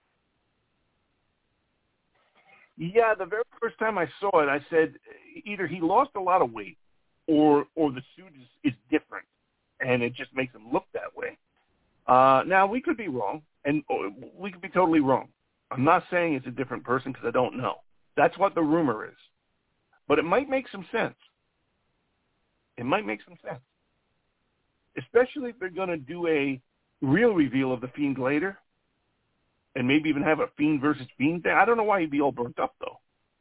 Yeah, the very first time I saw it, I said either he lost a lot of weight, or the suit is different, and it just makes him look that way. Now, we could be wrong, and we could be totally wrong. I'm not saying it's a different person because I don't know. That's what the rumor is. But it might make some sense. It might make some sense. Especially if they're going to do a real reveal of The Fiend later, and maybe even have a Fiend versus Fiend thing. I don't know why he'd be all burnt up, though.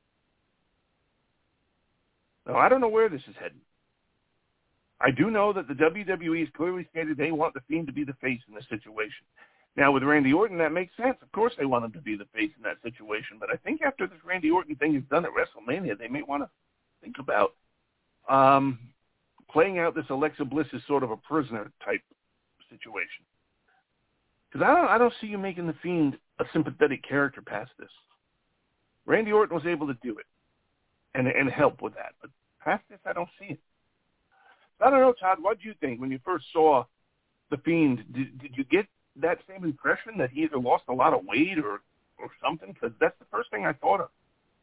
No, I don't know where this is heading. I do know that the WWE has clearly stated they want The Fiend to be the face in this situation. Now, with Randy Orton, that makes sense. Of course they want him to be the face in that situation. But I think after this Randy Orton thing is done at WrestleMania, they may want to think about playing out this Alexa Bliss as sort of a prisoner type situation. Because I don't see you making The Fiend a sympathetic character past this. Randy Orton was able to do it and help with that. But past this, I don't see it. I don't know, Todd, what did you think when you first saw The Fiend? Did you get that same impression that he either lost a lot of weight or something? Because that's the first thing I thought of.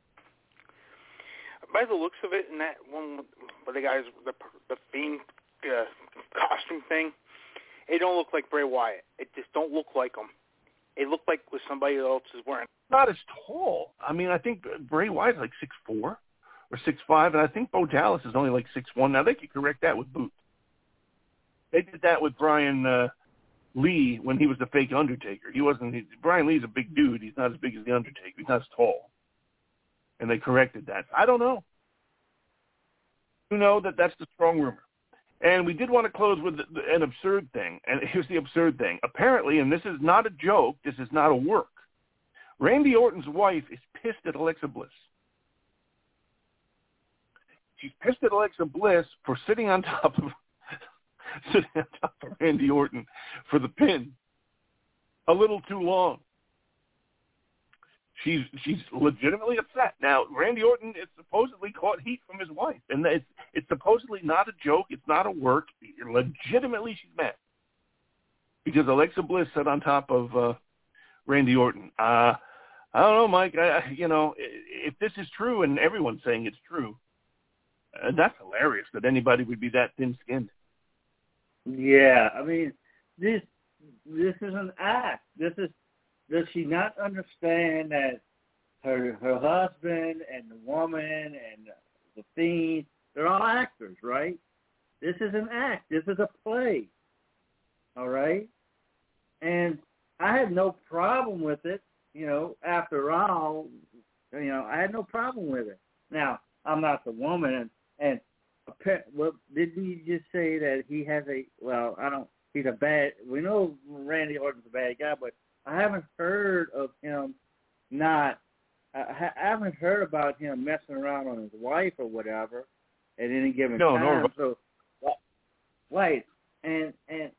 By the looks of it, in that one where the guys, the Fiend costume thing, it don't look like Bray Wyatt. It just don't look like him. It looked like was somebody else is wearing. Not as tall. I mean, I think Bray Wyatt's like 6'4". Or 6'5", and I think Bo Dallas is only like 6'1". Now, they could correct that with boots. They did that with Brian Lee when he was the fake Undertaker. Brian Lee's a big dude. He's not as big as the Undertaker. He's not as tall. And they corrected that. I don't know. You know that's the strong rumor. And we did want to close with an absurd thing. And here's the absurd thing. Apparently, and this is not a joke, this is not a work, Randy Orton's wife is pissed at Alexa Bliss. She's pissed at Alexa Bliss for sitting on top of Randy Orton for the pin a little too long. She's legitimately upset. Now, Randy Orton is supposedly caught heat from his wife, and it's supposedly not a joke. It's not a work. Legitimately, she's mad because Alexa Bliss sat on top of Randy Orton. I don't know, Mike. If this is true, and everyone's saying it's true, that's hilarious that anybody would be that thin-skinned. Yeah, I mean, this is an act. Does she not understand that her husband and the woman and the Fiend, they're all actors, right? This is an act. This is a play, all right? And I had no problem with it, after all, I had no problem with it. Now, I'm not the woman, and did we just say that he has he's a bad, we know Randy Orton's a bad guy, but I haven't heard of him I haven't heard about him messing around on his wife or whatever at any given time. No. So, right, and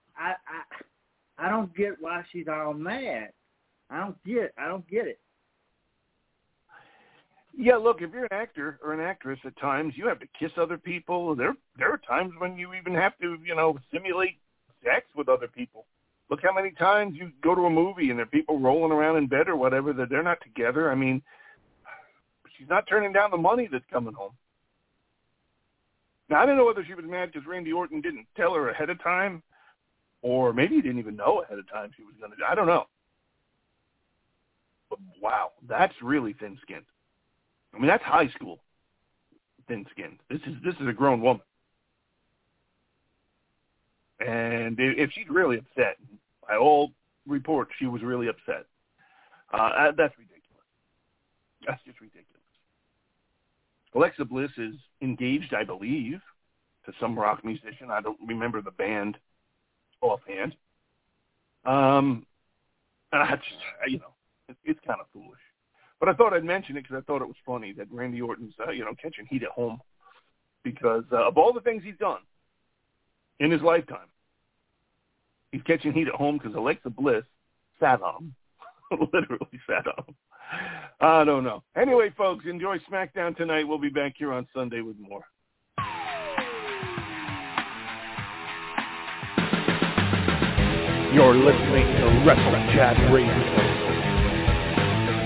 I don't get why she's all mad. I don't get it. Yeah, look, if you're an actor or an actress, at times you have to kiss other people. There are times when you even have to, simulate sex with other people. Look how many times you go to a movie and there are people rolling around in bed or whatever that they're not together. I mean, she's not turning down the money that's coming home. Now, I don't know whether she was mad because Randy Orton didn't tell her ahead of time Or maybe he didn't even know ahead of time she was going to die. I don't know. But wow, that's really thin-skinned. I mean, that's high school thin-skinned. This is a grown woman. And if she's really upset, by all reports, she was really upset. That's ridiculous. That's just ridiculous. Alexa Bliss is engaged, I believe, to some rock musician. I don't remember the band offhand. It's kind of foolish. But I thought I'd mention it because I thought it was funny that Randy Orton's, catching heat at home because of all the things he's done in his lifetime, he's catching heat at home because Alexa Bliss sat on him, literally sat on him. I don't know. Anyway, folks, enjoy SmackDown tonight. We'll be back here on Sunday with more. You're listening to Wrestle Chat Radio.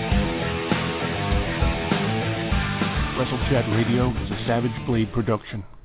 Wrestle Chat Radio is a Savage Blade production.